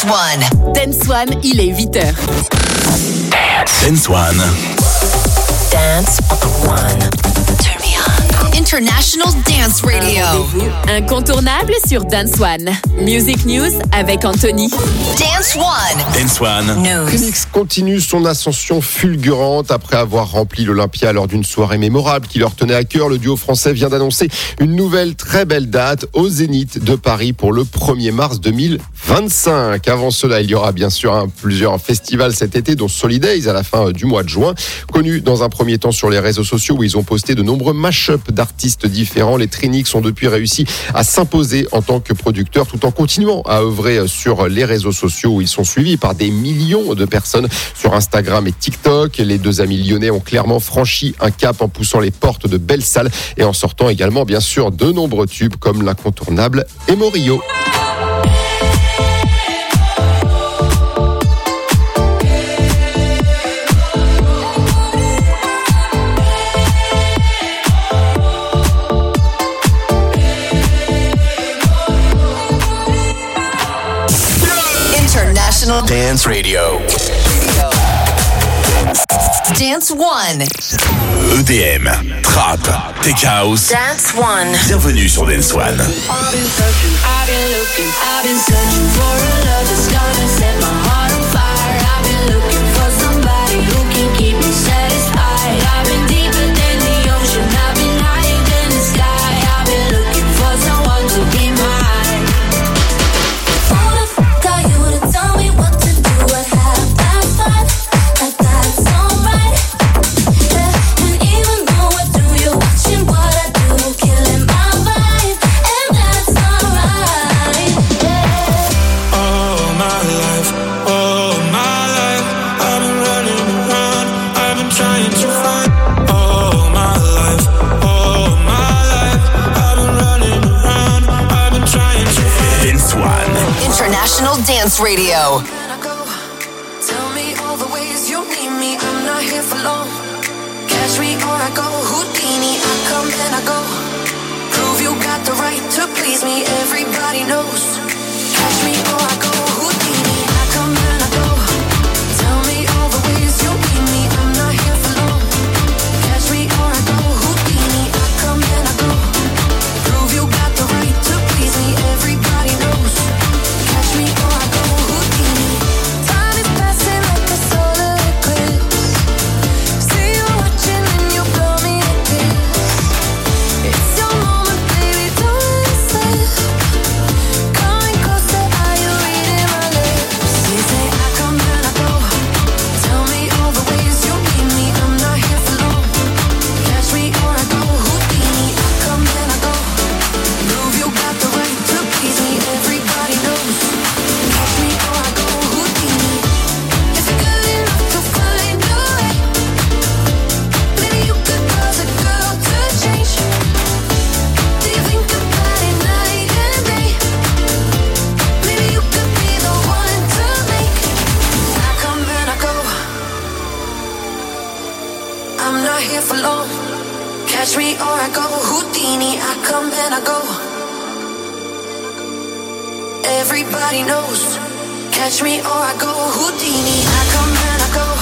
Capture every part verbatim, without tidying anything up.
Dance One. Dance One, il est huit heures. Dance One. Dance One. Turn me on. International Dance Radio. Incontournable sur Dance One. Music News avec Anthony. Dance One. Dance One. News. Phoenix continue son ascension fulgurante après avoir rempli l'Olympia lors d'une soirée mémorable qui leur tenait à cœur. Le duo français vient d'annoncer une nouvelle très belle date au Zénith de Paris pour le premier mars deux mille vingt-cinq. Avant cela, il y aura bien sûr hein, plusieurs festivals cet été, dont Solidays à la fin du mois de juin. Connus dans un premier temps sur les réseaux sociaux où ils ont posté de nombreux mash-ups d'artistes différents. Les Trinix ont depuis réussi à s'imposer en tant que producteurs tout en continuant à œuvrer sur les réseaux sociaux où ils sont suivis par des millions de personnes sur Instagram et TikTok. Les deux amis lyonnais ont clairement franchi un cap en poussant les portes de belles salles et en sortant également bien sûr de nombreux tubes comme l'incontournable Emorio. Dance Radio. Dance One. E D M, Trap, Tech House. Dance One. Bienvenue sur Dance One. I've been searching, I've been looking, I've been searching for a love that's gonna set my heart on fire. I've been looking for somebody who can keep me satisfied. I've been deeper than the ocean, I've been higher than the sky. I've been looking for someone to be mine. Dance Radio. Tell me all the ways you need me. I'm not here for long. Catch me or I go Houdini. I come and I go. Prove you got the right to please me. Everybody knows. Catch me or I go Houdini. I come and I go. Tell me all the ways you need me. I'm not here for long. Catch me or I go Houdini. I come and I go. Prove you got the right to please me. Everybody knows. Catch me or I go Houdini. Time is passing like a solar eclipse. See you watching and you blow me a kiss. It's your moment, baby, don't slip. Coming closer, are you reading my lips? You say I come and I go. Tell me all the ways you need me. I'm not here for long. Catch me or I go Houdini. I come and I go. Prove you got the right to please me. Everybody knows. Catch me or I go Houdini. If you're good enough to find a way, maybe you could cause a girl to change. Do you think about it night and day? Maybe you could be the one to make. I come and I go. I'm not here for long. Catch me or I go Houdini. I come and I go. Everybody knows. Catch me or I go Houdini. I come and I go.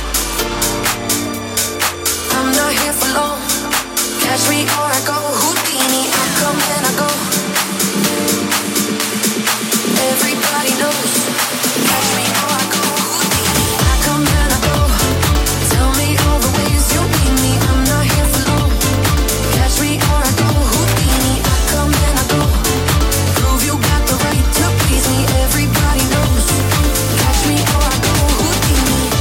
I'm not here for long. Catch me or I go Houdini. I come and I go. Everybody knows. Catch me or I go Houdini. I come and I go. Tell me all the ways you need me. I'm not here for long. Catch me or I go Houdini. I come and I go. Prove you got the right to please me. Everybody knows. Catch me or I go Houdini.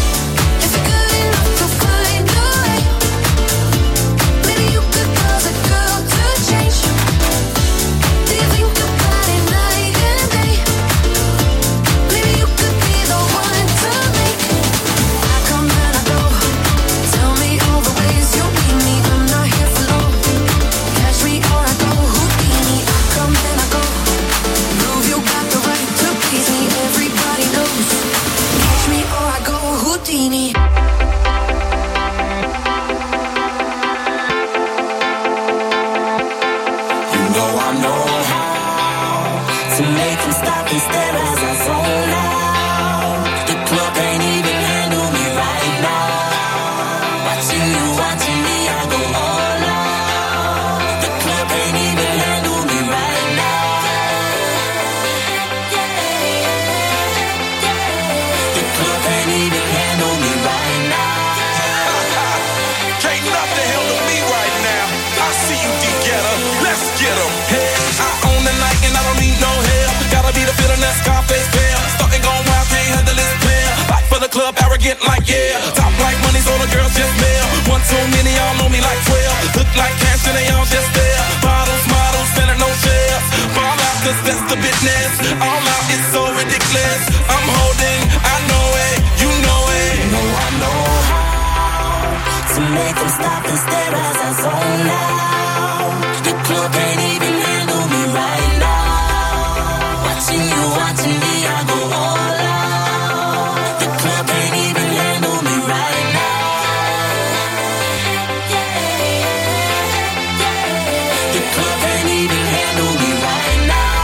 Scarface pair, starting going wild, can't handle this pair. Back for the club, arrogant like yeah. Top like money, so the girls just mail. One too many, y'all know me like twelve. Look like cash and they all just there. Bottles, models, spending no shares. Fall out, cause that's the business. All out, it's so ridiculous. I'm holding, I know it, you know it. You know I know how to make them stop and stare as I zone out. The club can't even handle me right now. Watching you, watching me, I go all out. The club can't even handle me right now. Yeah, yeah. The club can't even handle me right now.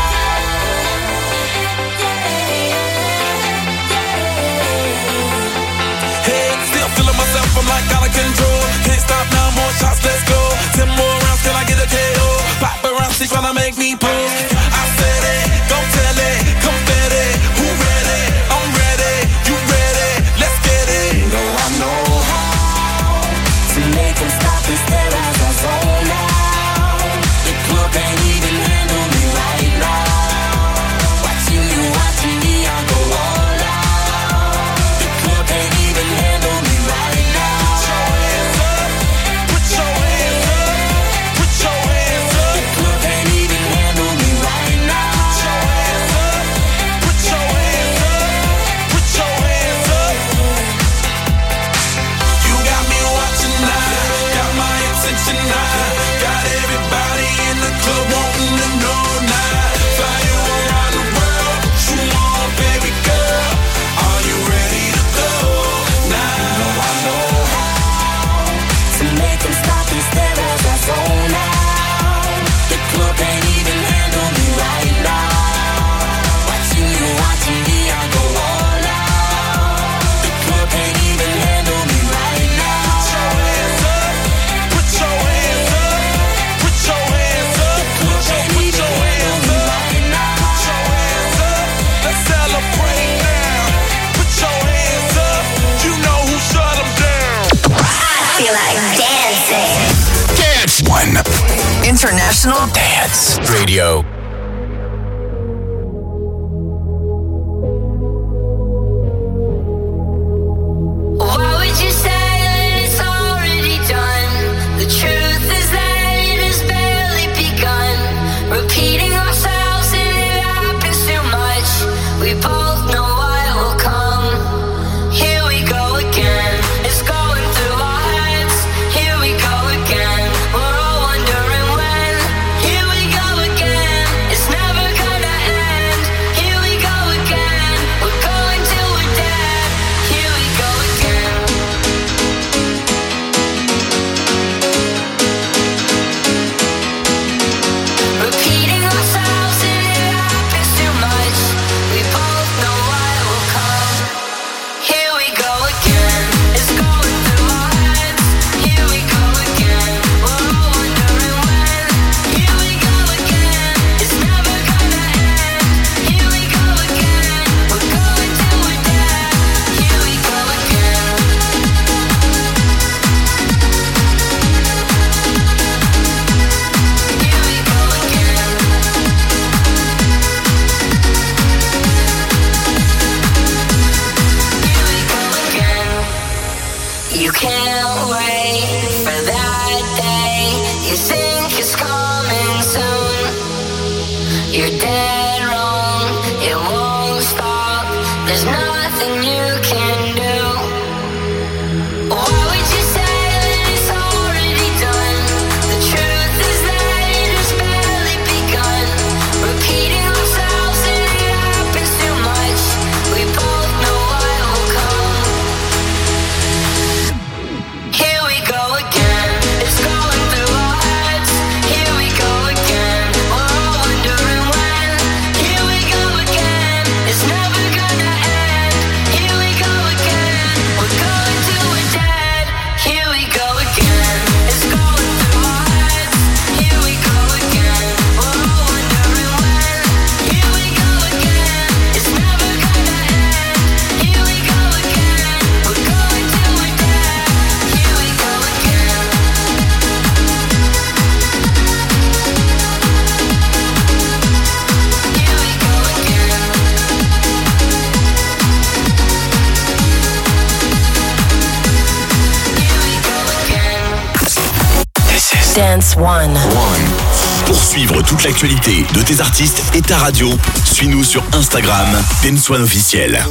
Yeah, yeah. Hey, still feeling myself, I'm like out of control. Can't stop now, more shots, let's go. Ten more rounds, can I get a K O? Paparazzi tryna make me pose. I said it, go tell it, confetti. Who ready? I'm ready, you ready? Let's get it. You know I know how to make them stop and stare as I zone out. The club can't even handle me right now. Watching you, watching me, I go all out. The club can't even handle me right now. Put your hands up, put your hands up. The club can't even handle me right now. Put your hands up, put your hands up. You got me watching now, got my attention now. Got everybody in the club wanting to know now. Fly you around the world, what you want, baby girl? Are you ready to go now? You know I know how to make them stop and stare as I zone out. The club can't even handle me right now. Watching you, watching me, I go all out. The club can't even handle me right now. Put your hands up, put your hands up, The club can't put even your handle hands me up, right now. put your hands up. Let's celebrate now. Put your hands up, you know who shut 'em down. Feel like dancing. Dance One International Dance Radio. Why would you say that it's already done? The truth is that it has barely begun. Repeating ourselves and it happens too much. We both know what will come. Here we go again. It's going through our heads. Here we go again. We're all wondering when. Here we go again. It's never gonna end. Here we go again. We're going till we're dead. Here we go again. Repeating ourselves and it happens too much. We both know what will come. Here we go again. It's going through our heads. Here we go again. We're all wondering when. Here we go again. It's never gonna end. Here we go again. We're going till we're dead. Here we go again. Here we go again. Here we go again. You can't wait for that day. You think it's coming soon. You're dead wrong. It won't stop. There's nothing you can do. Why would you say that it's already done? The truth is that it has barely begun. Repeating ourselves and it happens too much. We both know what will come. Here we go again. Dance One. Pour suivre toute l'actualité de tes artistes et ta radio, suis-nous sur Instagram, Dance One officiel.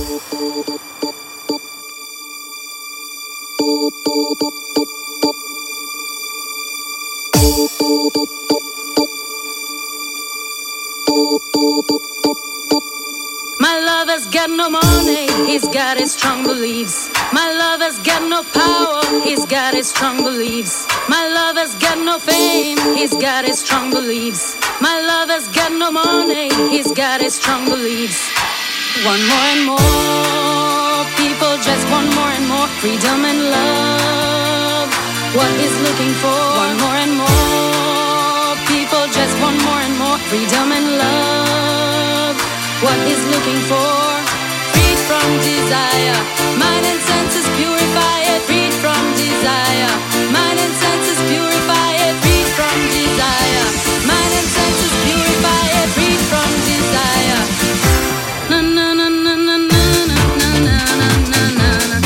My lover's got no money, he's got his strong beliefs. My lover's got no power, he's got his strong beliefs. My lover's got no fame, he's got his strong beliefs. My lover's got no money, he's got his strong beliefs. One more and more, people just want more and more freedom and love. What he's looking for, one more and more, people just want more and more freedom and love. What he's looking for, freed from desire, mind and senses purify it, freed from desire, mind and senses purify it, freed from desire, mind and senses purify it, freed from desire. Na na na na na na na na na na na.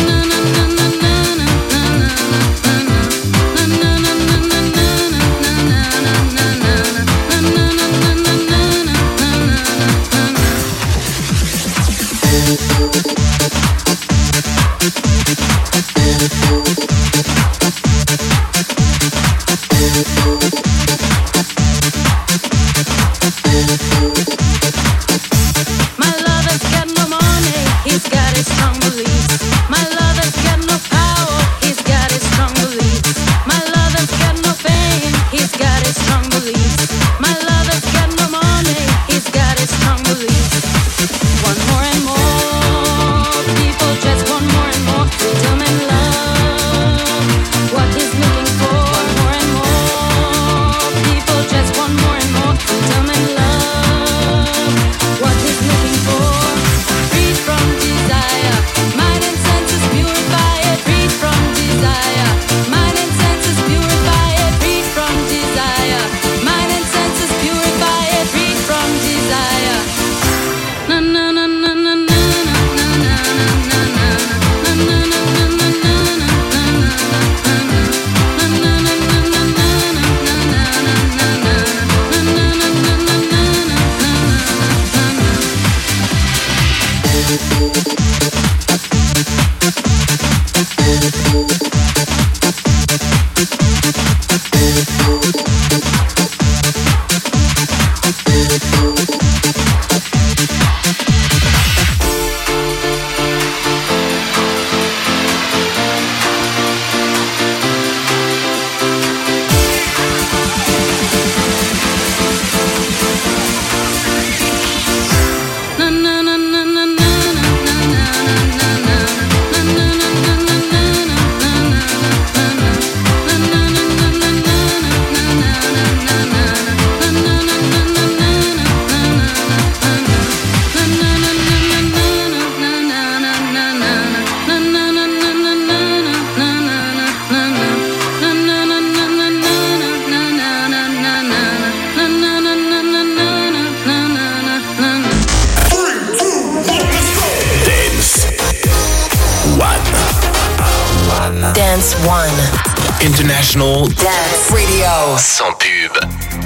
Dance One. International Dance Radio. Sans pub.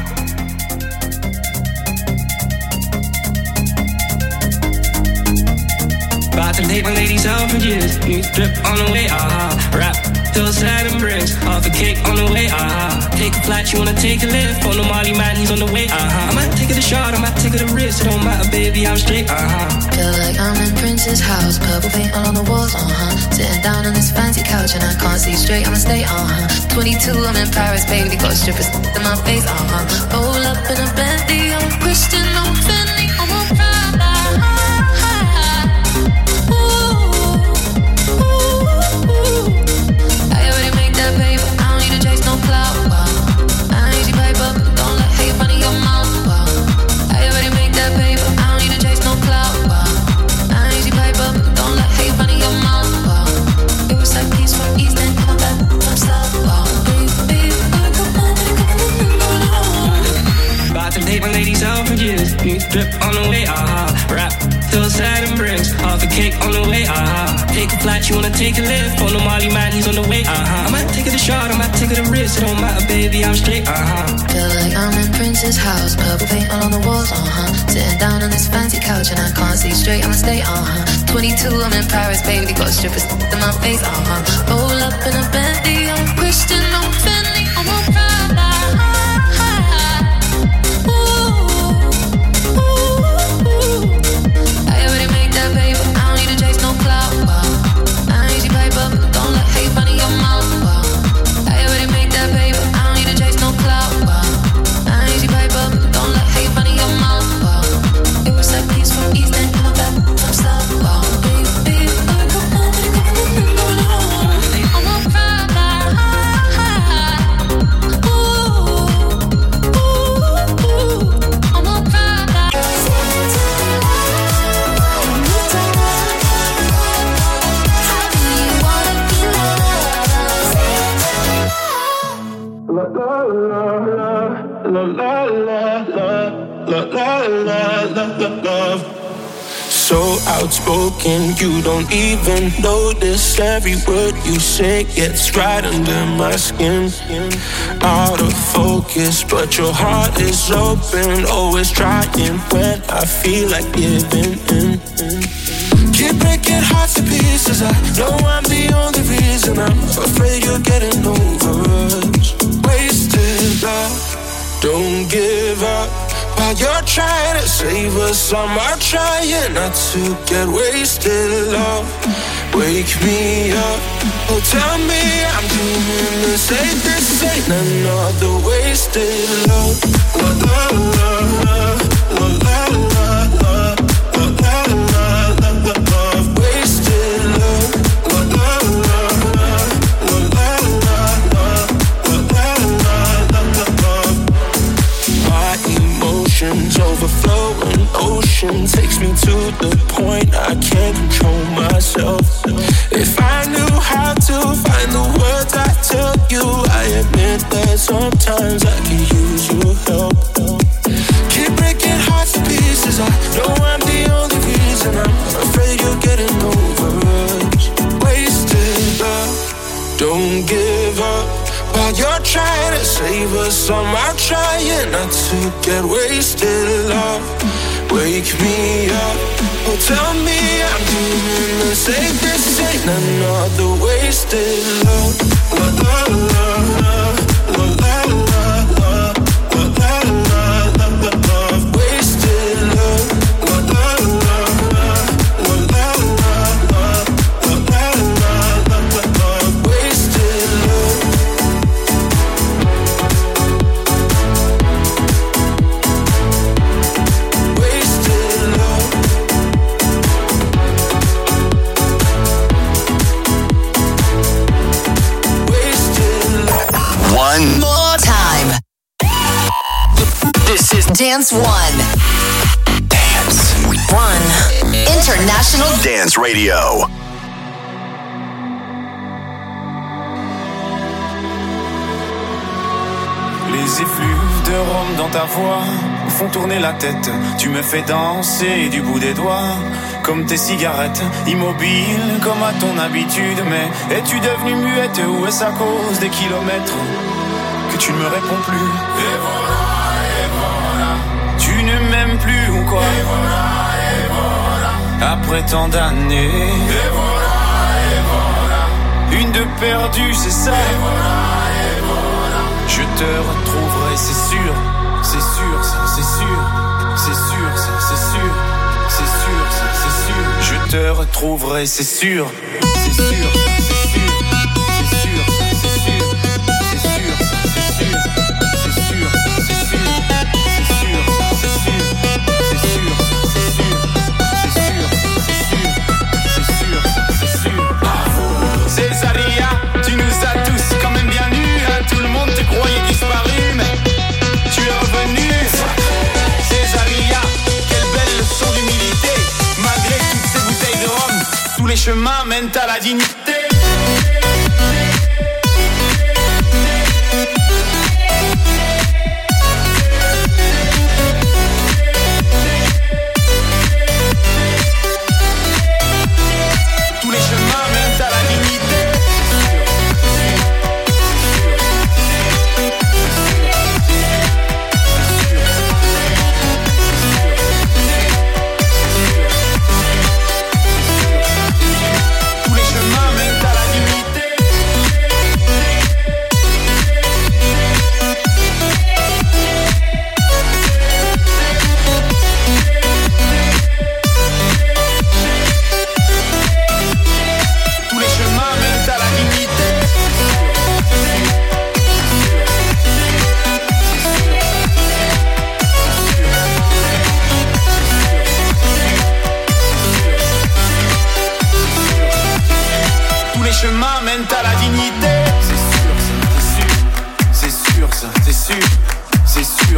About to take my ladies out for years. New drip on the way, ah. Rap, hillside and bricks. Half a cake on the way, ah. Take a flight, you wanna take a lift. On the Molly man, he's on the way, ah. I might take it a shot, I might take it a risk. It don't matter, baby, I'm straight, ah. Feel like I'm in Prince's house. Purple paint all on the walls, uh-huh. Sitting down on this fancy couch and I can't see straight, I'ma stay, uh-huh. twenty-two, I'm in Paris, baby. Got strippers in my face, uh-huh. Roll up in a Bentley, I'm a Christian, I'm a Fendi, I'm a Prada. Take my ladies out for years. New drip on the way, ah. Rap, hillside and bricks. Half a cake on the way, ah. Take a flight, you wanna take a lift. On the Molly man, he's on the way, ah. I might take it a a shot, I'm about to take the risk. It don't matter, baby, I'm straight, uh-huh. Feel like I'm in Prince's house, purple paint all on the walls, uh-huh. Sitting down on this fancy couch and I can't see straight, I'ma stay, uh-huh. twenty-two, I'm in Paris, baby, got strippers in my face, uh-huh. Roll up in a Bentley, I'm Christian, I'm Fendi, I'm on Prada. Ooh, ooh, ooh. I already made that paper, I don't need to chase no clout, wow. I ain't easy paper, don't let hate run in your mouth, wow. I already made that paper, I don't need to chase no clout, wow. I ain't easy paper, don't let hate run in your mouth, wow. It was that piece from East End, come back from South, wow. Baby, I'm coming home, I'm coming home. I'm on Prada. Ooh, ooh, ooh. I'm on Prada. How do you wanna be loved? La la la la la la la la la la la love. So outspoken, you don't even notice. Every word you say gets right under my skin. Out of focus, but your heart is open. Always trying when I feel like giving in. Keep breaking hearts to pieces. I know I'm the only reason. I'm afraid you're getting over us. Wasted love, don't give up. While you're trying to save us, I'm trying not to get wasted, love. Wake me up, oh tell me I'm doing the same. This ain't another wasted love. La la la la la la la la la la la la. Wasted love. La la la la la la la la la la. My emotions overflowing, ocean takes me to the point I can't control myself. If I knew how to find the words I tell you, I admit that sometimes I can use your help. Keep breaking hearts to pieces. I know I'm the only reason. I'm afraid you're getting over us. Wasted love, don't give up. While you're trying to save us, I'm trying not to get wasted, love. Wake me up, oh tell me I'm doing the same. This ain't another wasted love. La la la la la la la la la la la. Wasted love. La la la la la la la la la la. Wasted love. One more time. This is Dance One. Dance One. International Dance Radio. Les effluves de rhum dans ta voix me font tourner la tête. Tu me fais danser du bout des doigts, comme tes cigarettes, immobile comme à ton habitude. Mais es-tu devenue muette ou est-ce à cause des kilomètres que tu ne me réponds plus? Et voilà, et voilà. Tu ne m'aimes plus ou quoi? Et voilà, et voilà. Après tant d'années. Et voilà, et voilà. Une de perdue, c'est ça. Et voilà, et voilà. Je te retrouverai, c'est sûr. C'est sûr, ça, c'est sûr. C'est sûr, ça, c'est sûr. C'est sûr, ça, c'est sûr. Je te retrouverai, c'est sûr. C'est sûr, ça, c'est sûr. C'est sûr, ça, c'est sûr. C'est sûr, ça, c'est sûr. C'est sûr, ça, c'est sûr. C'est sûr, ça, c'est sûr. C'est sûr, ça, c'est sûr. C'est sûr, ça, c'est sûr. C'est sûr, ça, c'est sûr. Césaria, tu nous as tous quand même bien nus, hein. Tout le monde te croyait disparu, mais tu es revenu. Césaria, quelle belle leçon d'humilité. Malgré toutes ces bouteilles de rhum, tous les chemins mènent à la dignité. Tous les chemins mènent à la dignité.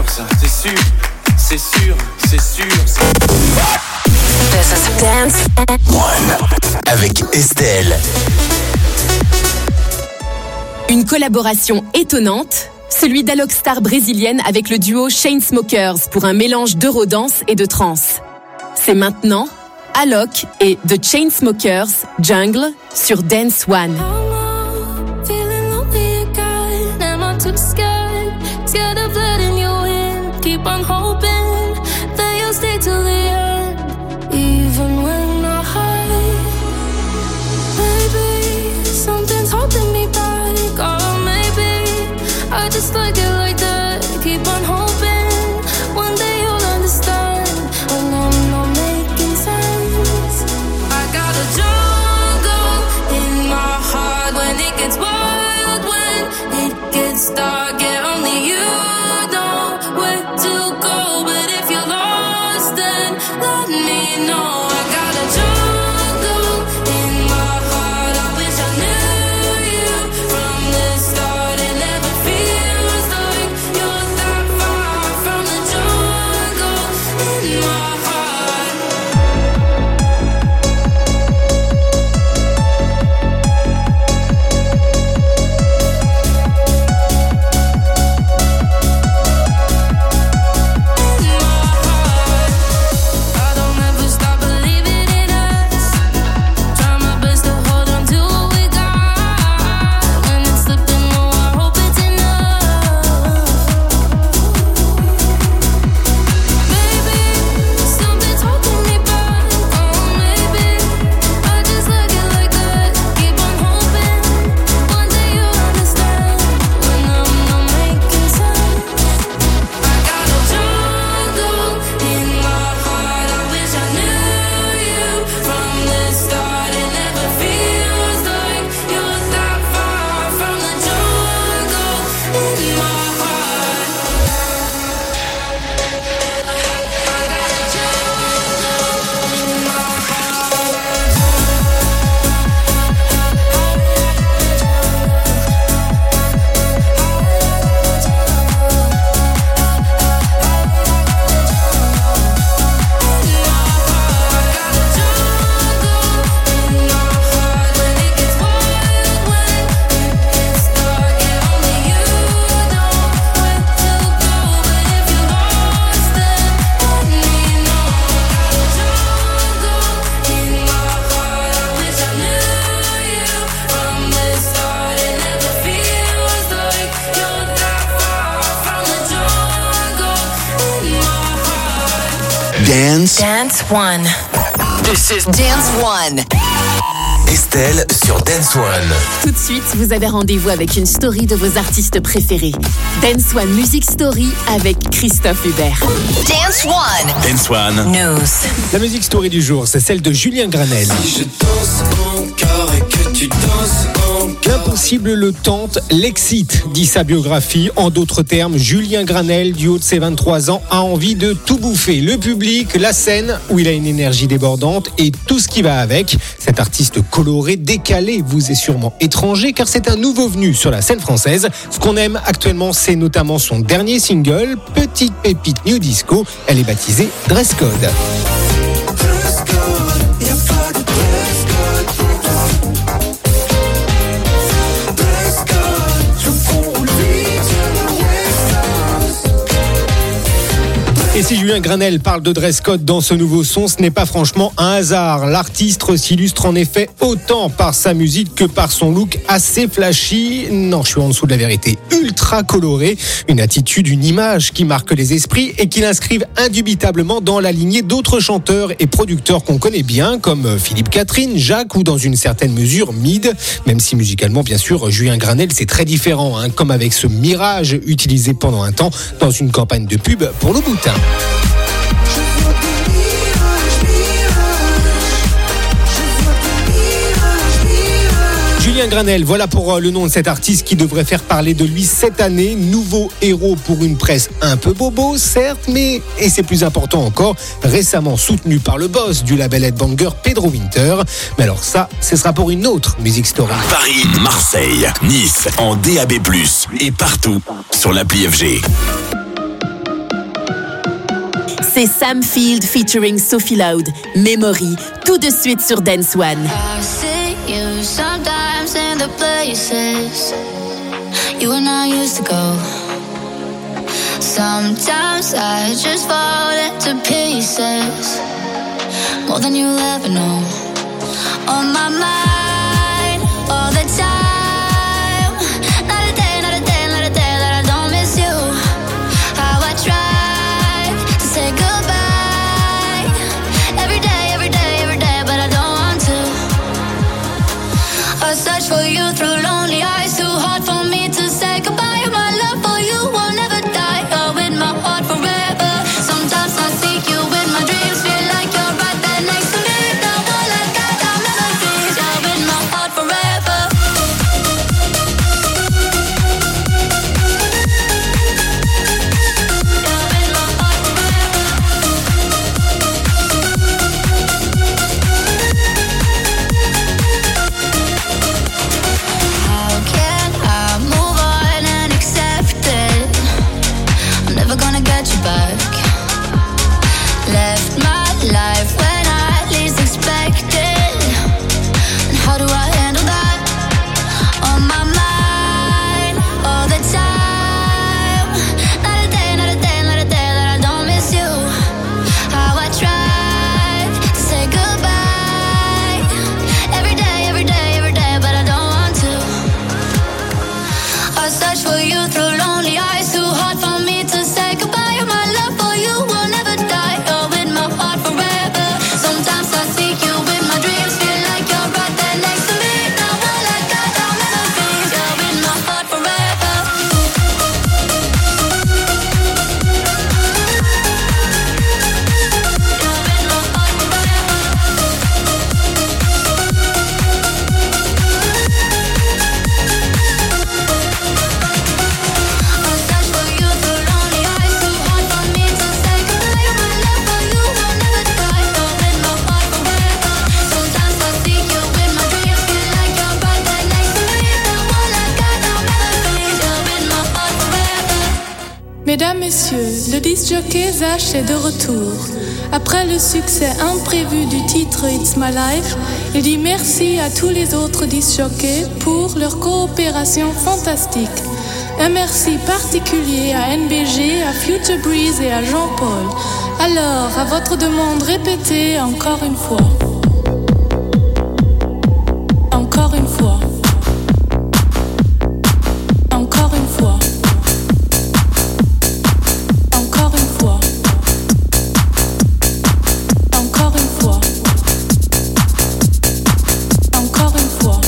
ça, c'est sûr, c'est sûr, c'est sûr. This is Dance One avec Estelle. Une collaboration étonnante, celui d'Alok Star brésilienne avec le duo Chainsmokers pour un mélange d'eurodance et de trance. C'est maintenant Alok et The Chainsmokers Jungle sur Dance One. Just like it like that, keep on hoping one day you'll understand when I'm not making sense. I got a jungle in my heart when it gets wild, when it gets dark, yeah, only you know where to go, but if you're lost then let me know. I got a jungle in my heart, I wish I knew you from the start. It never feels like you're that far from the jungle in my heart. I don't ever stop believing in us. Try my best to hold on to what we got. When it's slipping, oh, I hope it's enough. Maybe something's holding me back. Oh, maybe I just like it like that. Keep on hoping one day you'll understand when I'm not making sense. I got a jungle in my heart. I wish I knew you from the start. It never feels like you're that far from the jungle in my heart. I got a jungle in my Dance Dance One. This is Dance One. Estelle sur Dance One. Tout de suite, vous avez rendez-vous avec une story de vos artistes préférés. Dance One Music Story avec Christophe Hubert. Dance One. Dance One. News. La musique story du jour, c'est celle de Julien Granel. Je danse encore et que tu danses encore. L'impossible le tente, l'excite, dit sa biographie. En d'autres termes, Julien Granel, du haut de ses vingt-trois ans, a envie de tout bouffer. Le public, la scène, où il a une énergie débordante et tout ce qui va avec. Cet artiste coloré, décalé, vous est sûrement étranger car c'est un nouveau venu sur la scène française. Ce qu'on aime actuellement, c'est notamment son dernier single, Petite Pépite New Disco. Elle est baptisée Dress Code. Et si Julien Granel parle de dress code dans ce nouveau son, ce n'est pas franchement un hasard. L'artiste s'illustre en effet autant par sa musique que par son look assez flashy. Non, je suis en dessous de la vérité. Ultra coloré, une attitude, une image qui marque les esprits et qui l'inscrivent indubitablement dans la lignée d'autres chanteurs et producteurs qu'on connaît bien, comme Philippe Catherine, Jacques ou dans une certaine mesure Mid. Même si musicalement, bien sûr, Julien Granel, c'est très différent, hein, comme avec ce Mirage utilisé pendant un temps dans une campagne de pub pour le Boutin. Julien Granel, voilà pour le nom de cet artiste qui devrait faire parler de lui cette année. Nouveau héros pour une presse un peu bobo, certes, mais, et c'est plus important encore, récemment soutenu par le boss du label headbanger Pedro Winter. Mais alors ça, ce sera pour une autre Music Story. Paris, Marseille, Nice, en D A B plus, et partout sur l'appli F G. C'est Sam Field featuring Sophie Loud, Memory, tout de suite sur Dance One. I see you sometimes in the places you and I used to go. Sometimes I just fall into pieces, more than you'll ever know. On my mind all the time, not a day, not a day, not a day that I don't miss you. How I try to say goodbye every day, every day, every day, but I don't want to. I search for you through lonely eyes, too hard for me to say goodbye. My love for you will never die, oh, in my heart forever. Sometimes I seek you in my dreams, feel like you're right there next to me. Now all I got are memories, oh, in my heart forever. How can I move on and accept it? I'm never gonna get you back. Left my life when I least expected. And how do I handle that? On my mind all the time. Not a day, not a day, not a day that I don't miss you. How I tried to say goodbye every day, every day, every day, but I don't want to. I search for you through lonely eyes, too hard for me to say goodbye. My love for you will never die, oh, in my heart forever. Sometimes I seek you in my dreams, feel like you're right there next to me. Now all I got are memories, oh, in my heart forever. I search for you through lonely eyes, too hard for me to say goodbye. My love for you will never die, oh, in my heart forever. Sometimes I seek you in my dreams, feel like you're right there next to me. Now all I got are memories, oh, in my heart forever. Mesdames, Messieurs, le disc jockey Zach est de retour. Après le succès imprévu du titre It's My Life, il dit merci à tous les autres disc jockeys pour leur coopération fantastique. Un merci particulier à N B G, à Future Breeze et à Jean-Paul. Alors, à votre demande répétée encore une fois. Encore une fois. Encore une fois. Encore une fois. Encore une fois. Encore une fois.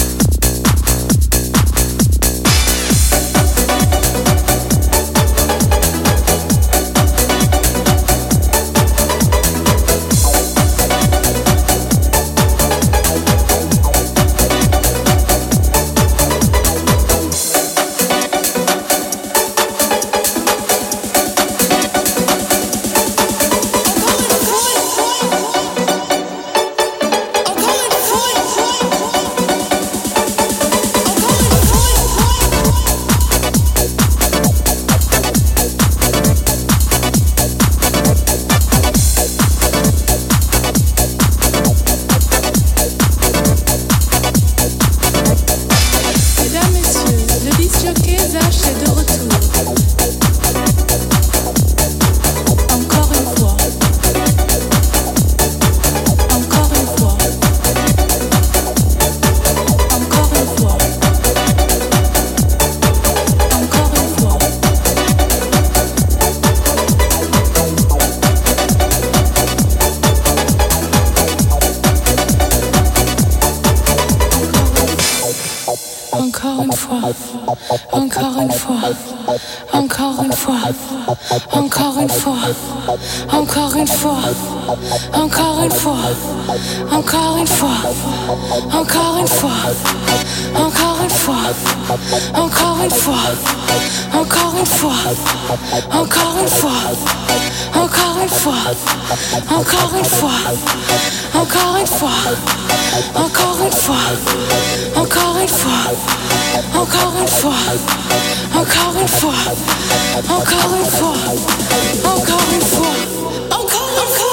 Encore une fois, encore une fois, encore une fois, encore une fois, encore une fois, encore une fois, encore une fois, encore une fois, encore une fois, encore une une fois, encore une fois, encore une fois, encore une fois, encore une fois, encore une fois, encore une fois, encore une fois, encore une fois, encore une fois, encore une fois, encore une fois, encore une fois, encore, encore.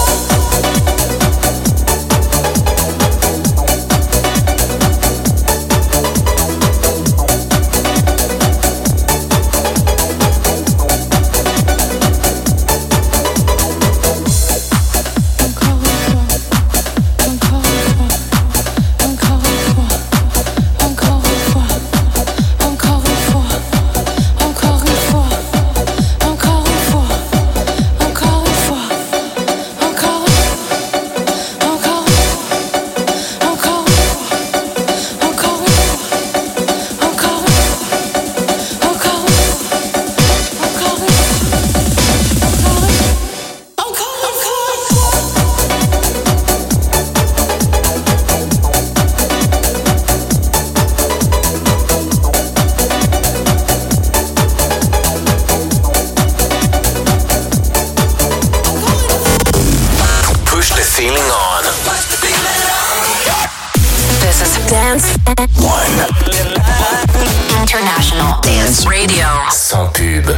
International Dance Radio. Sans pub.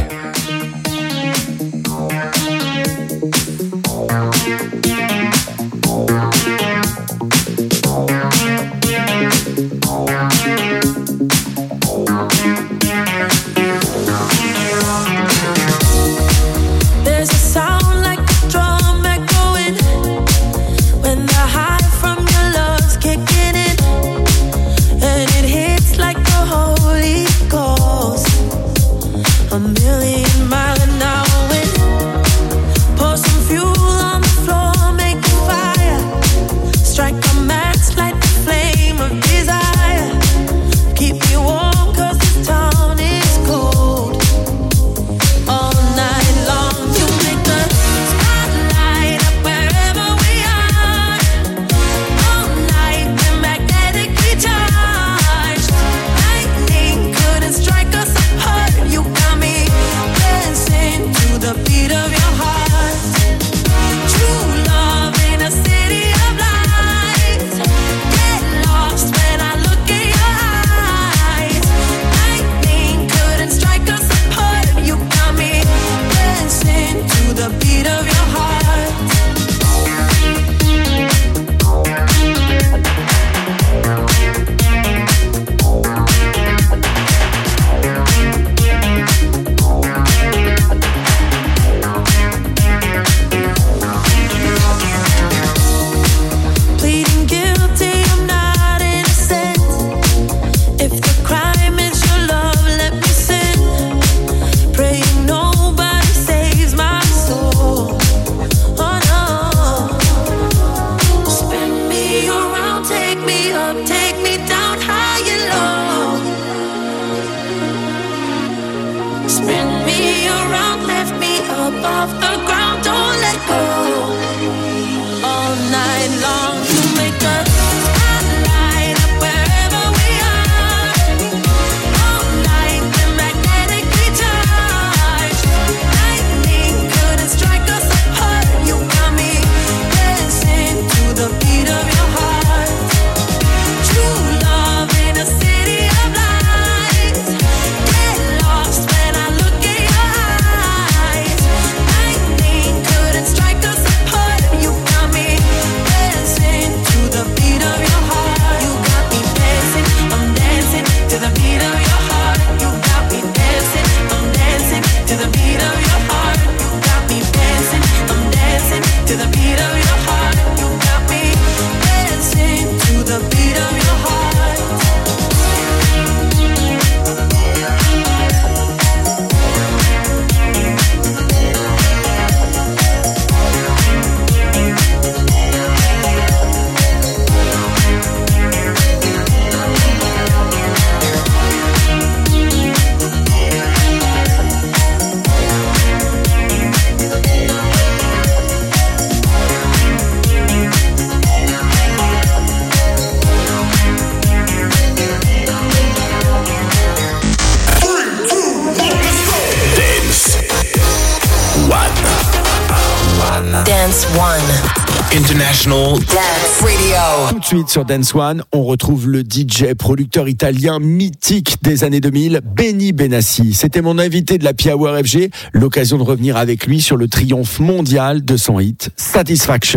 Dance One. International Dance Radio. Tout de suite sur Dance One, on retrouve le D J, producteur italien mythique des années deux mille, Benny Benassi. C'était mon invité de la P-Hour F G, l'occasion de revenir avec lui sur le triomphe mondial de son hit Satisfaction.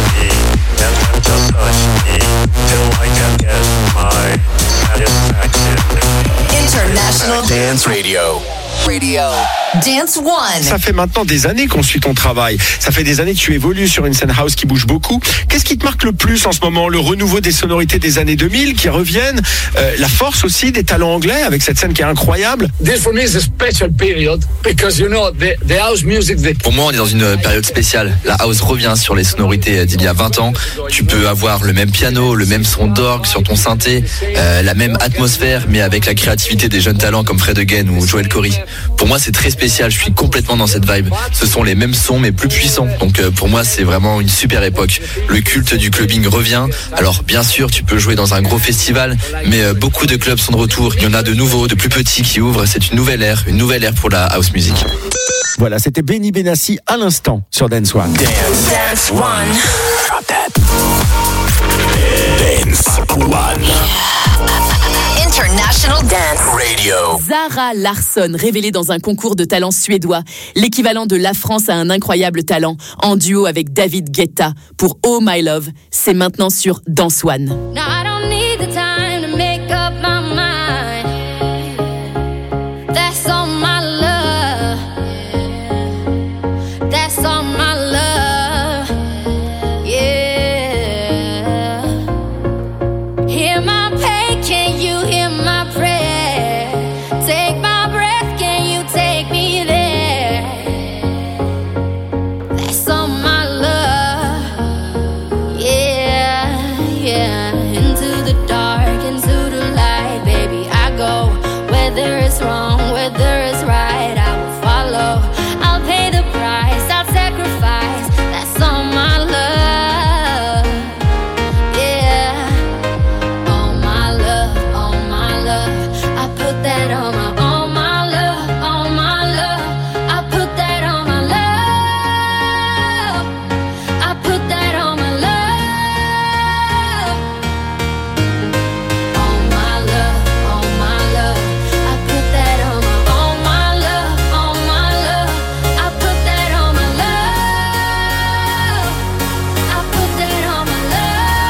International Dance Radio. Radio. Dance One. Ça fait maintenant des années qu'on suit ton travail. Ça fait des années que tu évolues sur une scène house qui bouge beaucoup. Qu'est-ce qui te marque le plus en ce moment? Le renouveau des sonorités des années deux mille qui reviennent, euh, la force aussi des talents anglais avec cette scène qui est incroyable. This for me is a special period because you know the, the house music. The... Pour moi, on est dans une période spéciale. La house revient sur les sonorités d'il y a vingt ans. Tu peux avoir le même piano, le même son d'orgue sur ton synthé, euh, la même atmosphère, mais avec la créativité des jeunes talents comme Fred Again ou Joel Corry. Pour moi, c'est très spécial. Je suis complètement dans cette vibe. Ce sont les mêmes sons, mais plus puissants. Donc, euh, pour moi, c'est vraiment une super époque. Le culte du clubbing revient. Alors, bien sûr, tu peux jouer dans un gros festival, mais euh, beaucoup de clubs sont de retour. Il y en a de nouveaux, de plus petits qui ouvrent. C'est une nouvelle ère, une nouvelle ère pour la house music. Voilà, c'était Benny Benassi à l'instant sur Dance One. Dance, Dance One. Drop that. Dance One. International Dance Radio. Zara Larsson, révélée dans un concours de talent suédois, l'équivalent de La France a un incroyable talent, en duo avec David Guetta pour Oh My Love. C'est maintenant sur Dance One. Now I don't need the time to make up my mind. That's all my love. That's all my love. Yeah. Hear my pain, can you hear my prayer? Take my breath, can you take me there? That's all my love. Yeah, yeah. Into the dark, into the light, baby, I go. Whether it's wrong, whether it's right, I will follow. I'll pay the price, I'll sacrifice. That's all my love. Yeah. All my love, all my love. I put that on my, all my love, all my love. I put that on my love. I put that on my love. All my love, all my love. I put that on my, all my love, all my love. I put that on my love. I put that on my love.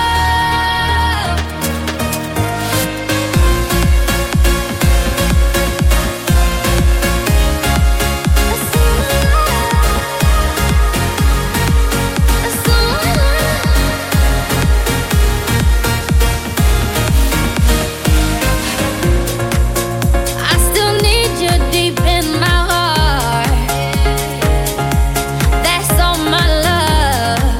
I still need you deep in my heart. That's all my love.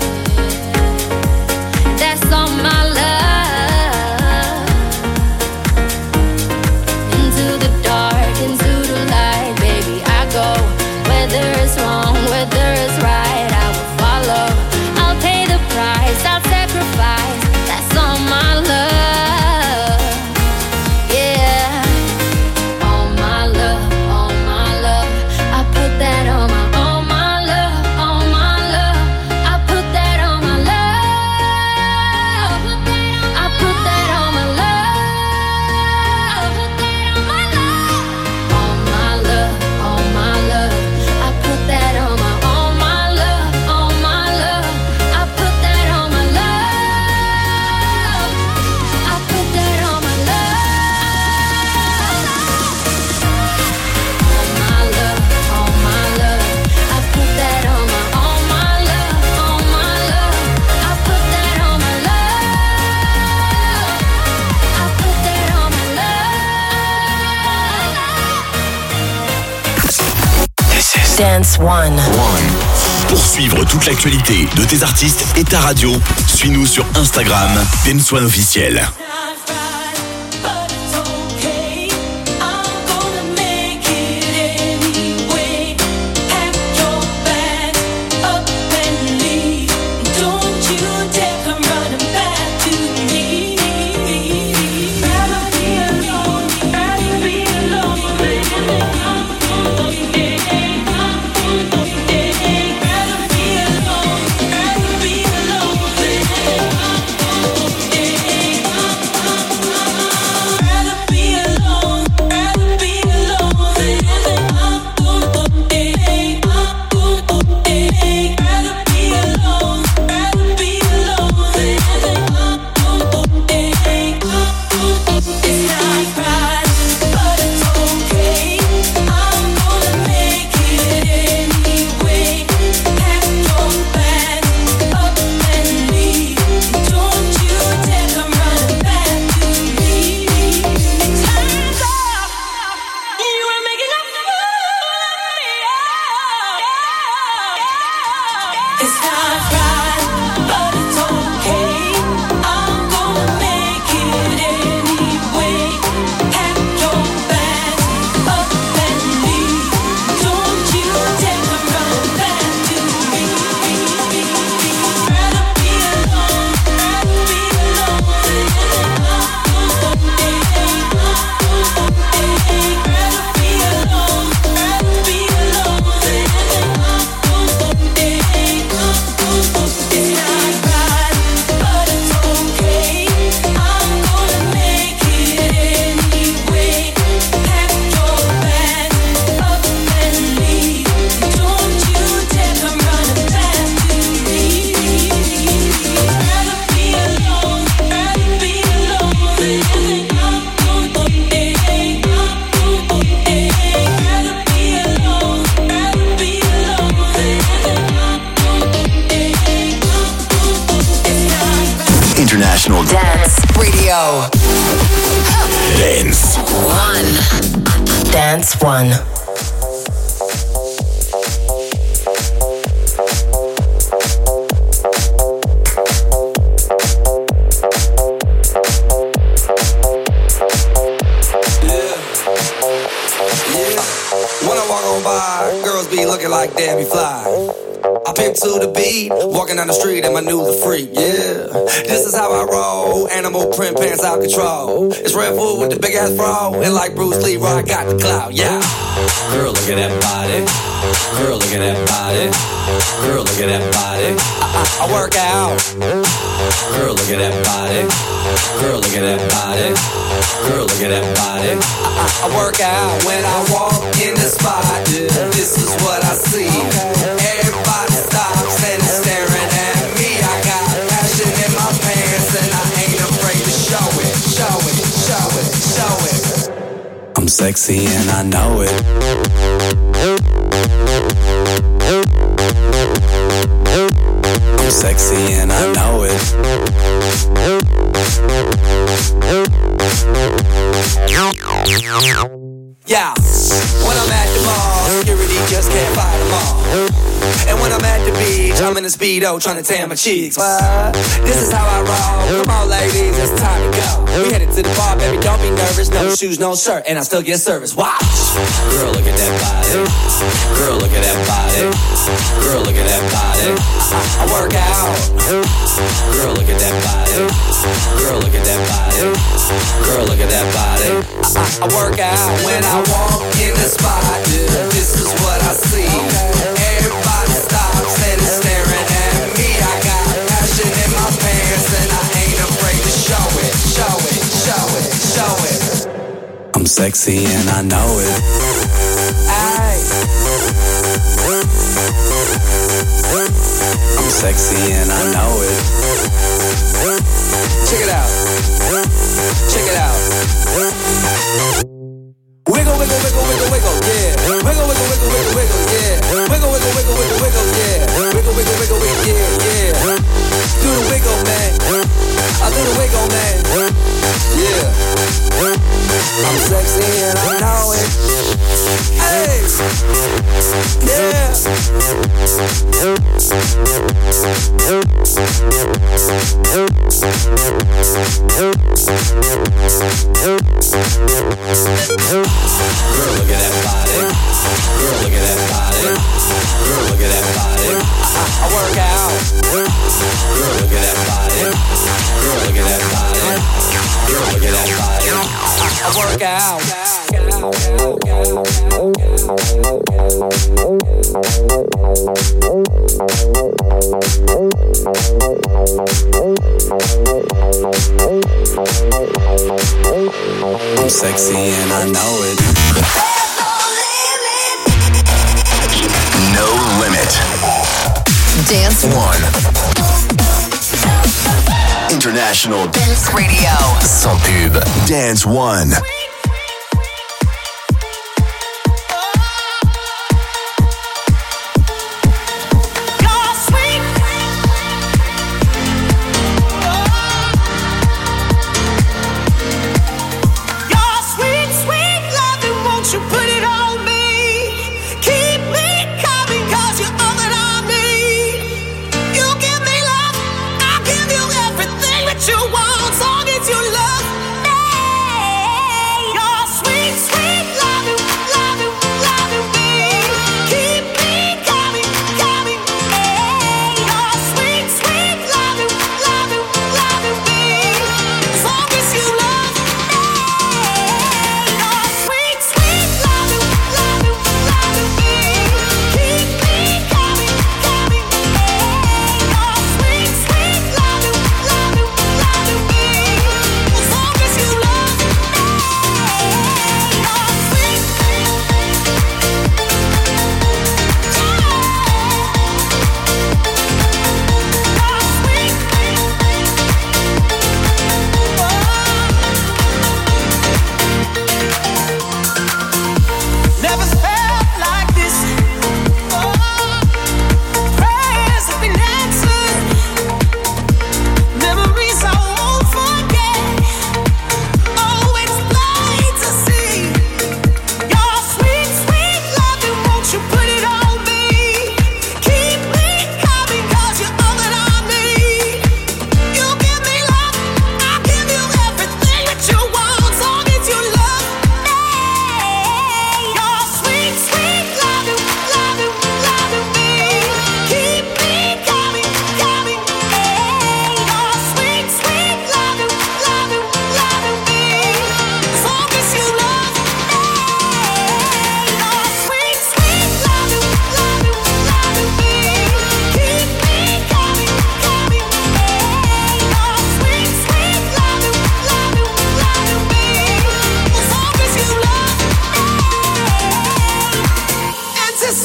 That's all my love. Into the dark, into the light, baby, I go. Whether it's wrong, whether it's right, I will follow. I'll pay the price, I'll sacrifice. That's all my love. Yeah. All my love, all my love. I put that on my, all my love, all my love. I put that on my love. I put that on my love. All my love, all my love. I put that on my, all my love, all my love. I put that on my love. I put that on my love. All my love, all my love. I put that on my, all my love, all my love. I put that on my love. I put that on my love. This is Dance One. One. Pour suivre toute l'actualité de tes artistes et ta radio, suis-nous sur Instagram, Dance One officiel. Alone. Dance One. Dance One. Looking like Debbie Fly. I pimp to the beat, walking down the street and my news a freak, yeah. This is how I roll, animal print pants out control. It's Red Bull with the big ass bra, and like Bruce Lee, I got the clout, yeah. Girl, look at that body. Girl, look at that body. Girl, look at that body. I, I, I work out. Girl, look at that body. Girl, look at that body. Girl, look at that body. I, I, I work out when I walk in the spot. This is what I see. Everybody stops and is staring at me. I got passion in my pants and I ain't afraid to show it, show it, show it, show it. I'm sexy and I know it. I'm sexy and I know it. Yeah, when I'm at the mall, security just can't fight them all. And when I'm at the beach, I'm in a Speedo trying to tan my cheeks. But this is how I roll. Come on, ladies, it's time to go. We headed to the bar, baby, don't be nervous. No shoes, no shirt, and I still get service. Watch. Girl, look at that body. Girl, look at that body. Girl, look at that body. I, I work out. Girl, look at that body. Girl, look at that body. Girl, look at that body. I, I, I work out when I walk in the spot. This is what I see. Everybody stops and is staring at me. I got passion in my pants and I ain't afraid to show it, show it, show it, show it. I'm sexy and I know it. Aye. I'm sexy and I know it. Check it out. Check it out. Wiggle, wiggle, wiggle, wiggle, wiggle, yeah. Wiggle, wiggle, wiggle, wiggle, wiggle, yeah. Wiggle, wiggle, wiggle, wiggle, wiggle, yeah. Wiggle, wiggle, wiggle, wiggle, yeah, yeah. Do the wiggle, man. I do the wiggle, man. Yeah. I'm sexy and I know it. Hey. Yeah. Girl, look at that body. Girl, look at that body. Girl, look at that body. I, I work out. Girl, look at that body. Girl, look at that body. Girl, look at that body. I, I work out. I'm sexy and I know it. No limit. Dance One. International Dance Radio. Sans pub. Dance One. You want, so it's your love. Hey.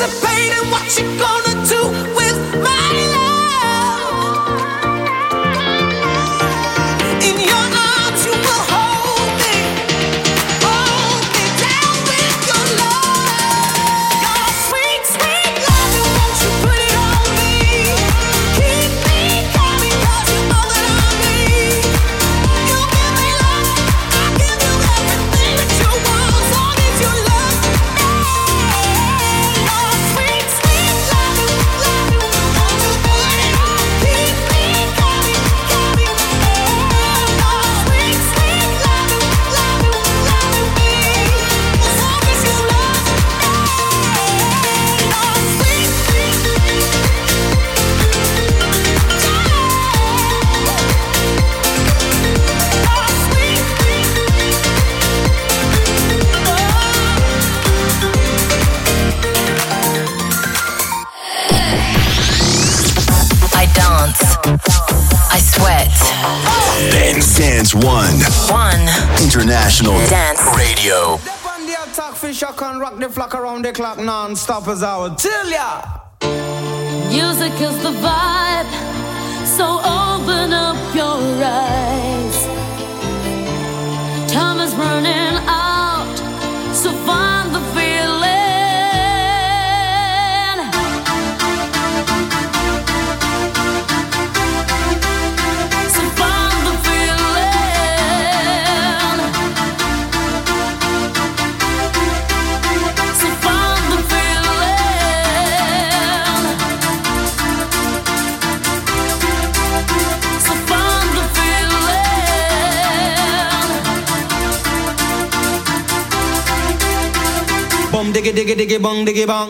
anticipating what you're gonna do with my love. In your arms you will hold me, hold me down with your love. Your sweet, sweet love, won't you put it on me? Keep me coming, 'cause you're more than I need. You give me love, I give you everything that you want, as long as you love me. Your sweet, sweet love, love, won't you put it on? Keep me coming, coming. Your sweet, sweet love, love, love me, as long as you love me. Your sweet, sweet I dance. I sweat. Dance Dance One. One. International Dance Radio. on the attack, fish I can rock the flock around the clock non-stop as I would tell ya. Music is the vibe, so open up your eyes. Time is running out, so find the feeling. So find the feeling. So find the feeling. So find the feeling. Bum diggy diggy diggy bong diggy bong.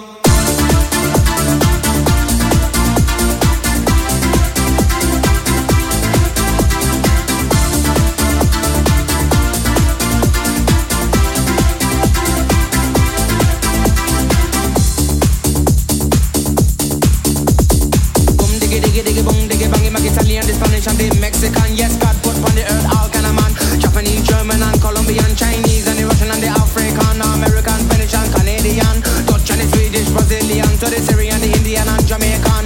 Bum diggy diggy diggy bong diggy bang. Him a Italian, the Spanish and the Mexican. Yes, God put on the earth all kind of man. Japanese, German and Colombian, Chinese and the Russian and the African, American, Finnish and Canadian, Dutch and the Swedish, Brazilian, to the Syrian, the Indian and Jamaican.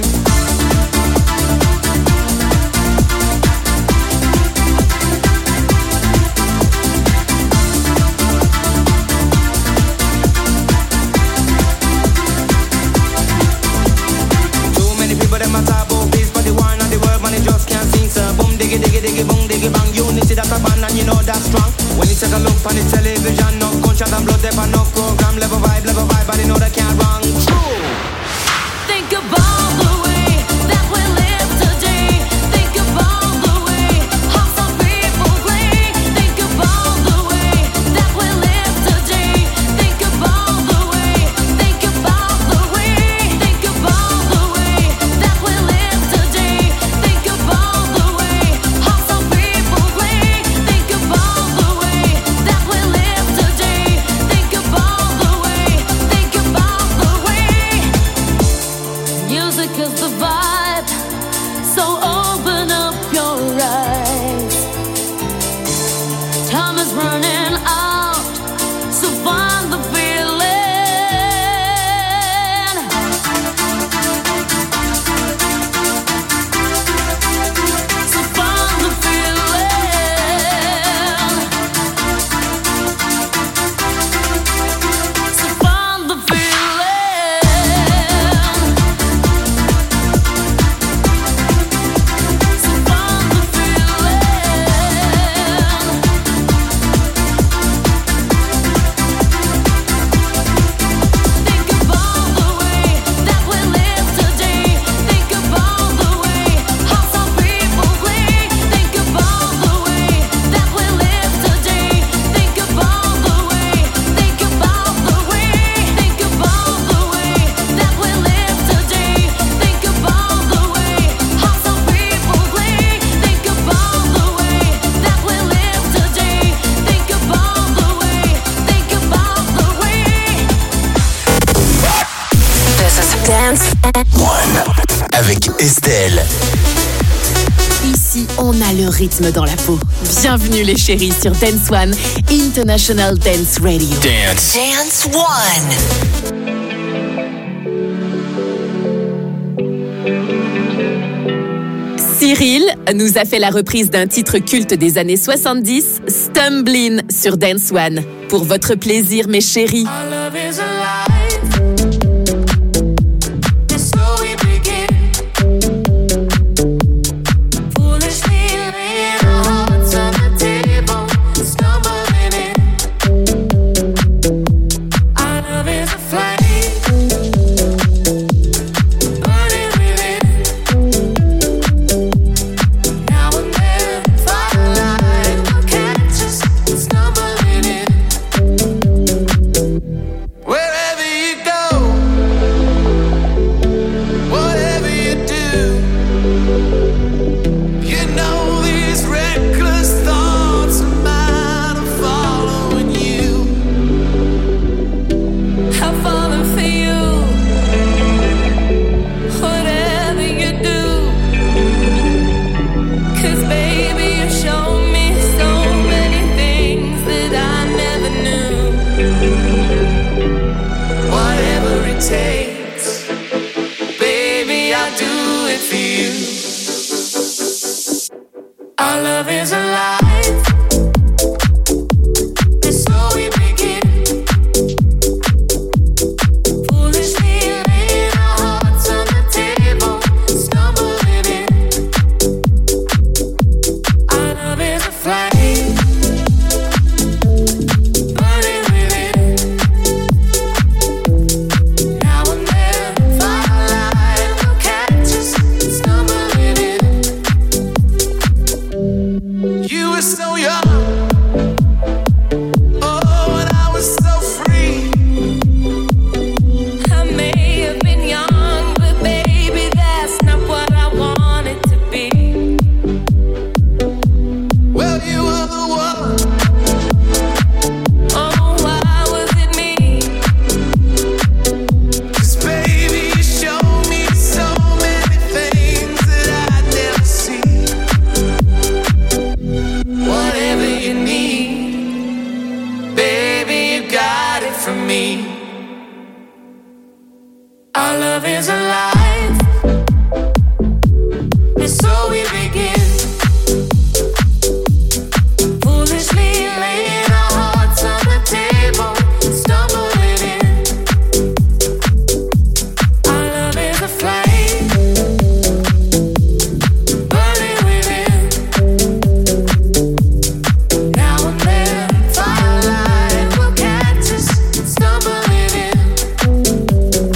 Too many people them a talk about peace, but the war and the world man they just can't sing. So boom diggy diggy diggy boom diggy bang. Unity that's a band and you know that's strong. When you take a look on the television, no gunshot and blood, there no program, level vibe, level vibe, but you know they can't wrong. True. Think about the way that we live today. Think about the way how some people play. Think about the way that we live today. Think about the way. Think about the way. Think about the way that we live today. Think about the way how some people play. Think about the way that we live today. Think about the way. Think about the way. Music is the vibe, so open up your eyes. Time is running out, so find the feeling. So find the feeling. So find the feeling. So find the Think about the way that we live today. Think about the way how some people play. Think about the way that we live today. Think about the way. Think about the way. Think about the way that we live today. Think about the way how some people play. Think about the way that we live today. Think about the way. Think about the way. This is Dance One. Avec Estelle. Ici, on a le rythme dans la peau. Bienvenue les chéris sur Dance One, International Dance Radio. Dance. Dance One. Cyril nous a fait la reprise d'un titre culte des années soixante-dix, Stumblin' sur Dance One. Pour votre plaisir, mes chéris. Our love is alive.